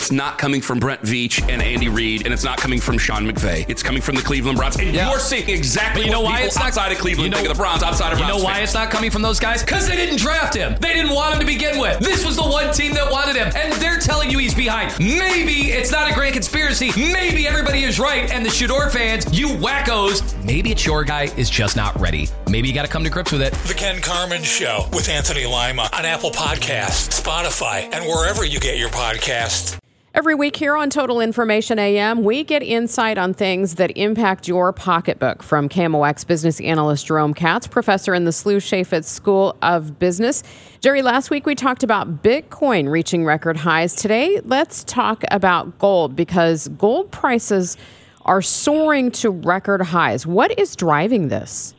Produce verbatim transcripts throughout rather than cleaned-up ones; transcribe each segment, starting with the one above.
It's not coming from Brent Veach and Andy Reid, and it's not coming from Sean McVay. It's coming from the Cleveland Browns. And yeah. you're seeing exactly but you know what why people it's not, outside of Cleveland you know, think of the Browns, outside of You Browns know why fans. it's not coming from those guys? Because they didn't draft him. They didn't want him to begin with. This was the one team that wanted him, and they're telling you he's behind. Maybe it's not a grand conspiracy. Maybe everybody is right, and the Shador fans, you wackos, maybe it's your guy is just not ready. Maybe you got to come to grips with it. The Ken Carman Show with Anthony Lima on Apple Podcasts, Spotify, and wherever you get your podcasts. Every week here on Total Information A M, we get insight on things that impact your pocketbook. From K M O X business analyst Jerome Katz, professor in the S L U Chaffetz School of Business. Jerry, last week we talked about Bitcoin reaching record highs. Today, let's talk about gold, because gold prices are soaring to record highs. What is driving this?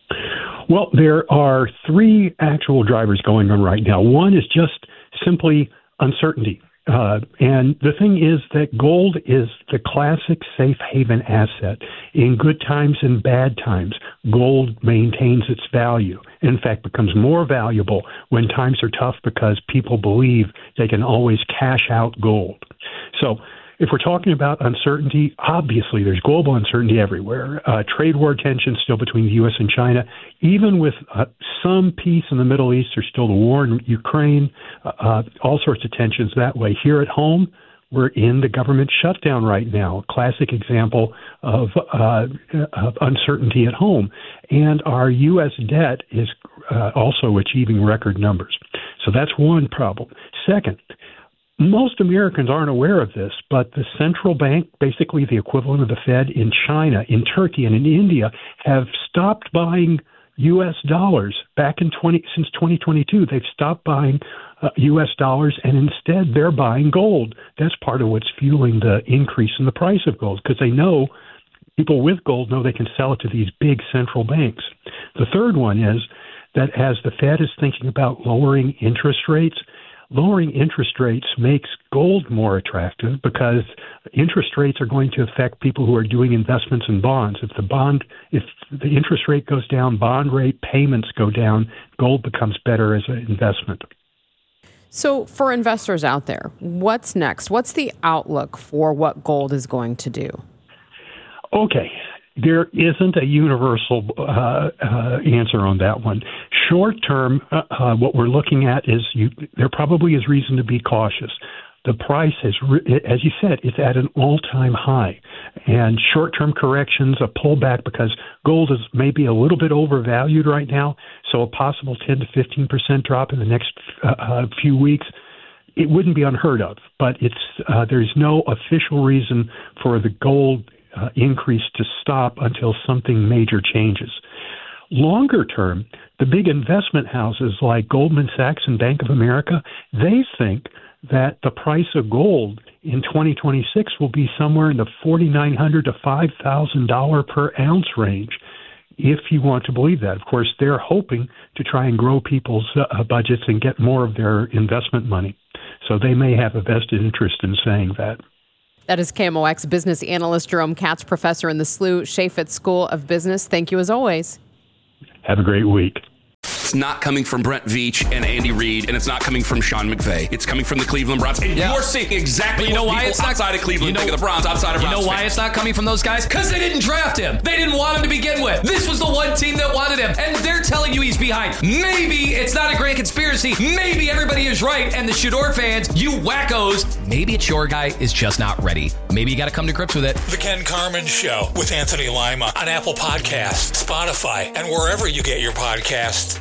Well, there are three actual drivers going on right now. One is just simply uncertainty. Uh, and the thing is that gold is the classic safe haven asset. In good times and bad times, gold maintains its value. In fact, becomes more valuable when times are tough because people believe they can always cash out gold. So if we're talking about uncertainty, obviously there's global uncertainty everywhere. Uh, trade war tensions still between the U S and China. Even with uh, some peace in the Middle East, there's still the war in Ukraine, uh, all sorts of tensions that way. Here at home, we're in the government shutdown right now, a classic example of, uh, of uncertainty at home. And our U S debt is uh, also achieving record numbers. So that's one problem. Second, most Americans aren't aware of this, but the central bank, basically the equivalent of the Fed in China, in Turkey, and in India, have stopped buying U S dollars back in twenty since twenty twenty-two. They've stopped buying uh, U S dollars, and instead they're buying gold. That's part of what's fueling the increase in the price of gold, because they know people with gold know they can sell it to these big central banks. The third one is that as the Fed is thinking about lowering interest rates, lowering interest rates makes gold more attractive because interest rates are going to affect people who are doing investments in bonds. If the bond, if the interest rate goes down, bond rate payments go down, gold becomes better as an investment. So for investors out there, what's next? What's the outlook for what gold is going to do? Okay. There isn't a universal uh, uh, answer on that one. Short term, uh, uh, what we're looking at is you, there probably is reason to be cautious. The price is, re- as you said, it's at an all-time high. And short-term corrections, a pullback, because gold is maybe a little bit overvalued right now, so a possible ten to fifteen percent drop in the next uh, uh, few weeks, it wouldn't be unheard of. But it's uh, there's no official reason for the gold Uh, increase to stop until something major changes. Longer term, the big investment houses like Goldman Sachs and Bank of America, they think that the price of gold in twenty twenty-six will be somewhere in the four thousand nine hundred dollars to five thousand dollars per ounce range, if you want to believe that. Of course, they're hoping to try and grow people's uh, budgets and get more of their investment money. So they may have a vested interest in saying that. That is K M O X business analyst Jerome Katz, professor in the S L U Chaffetz School of Business. Thank you as always. Have a great week. It's not coming from Brent Veach and Andy Reid, and it's not coming from Sean McVay. It's coming from the Cleveland Browns. And yeah. you're seeing exactly you know what why people it's not, outside of Cleveland you know, think of the Browns, outside of You Browns know why fans. it's not coming from those guys? Because they didn't draft him. They didn't want him to begin with. This was the one team that wanted him, and they're telling you he's behind. Maybe it's not a grand conspiracy. Maybe everybody is right, and the Shador fans, you wackos, maybe it's your guy is just not ready. Maybe you got to come to grips with it. The Ken Carman Show with Anthony Lima on Apple Podcasts, Spotify, and wherever you get your podcasts.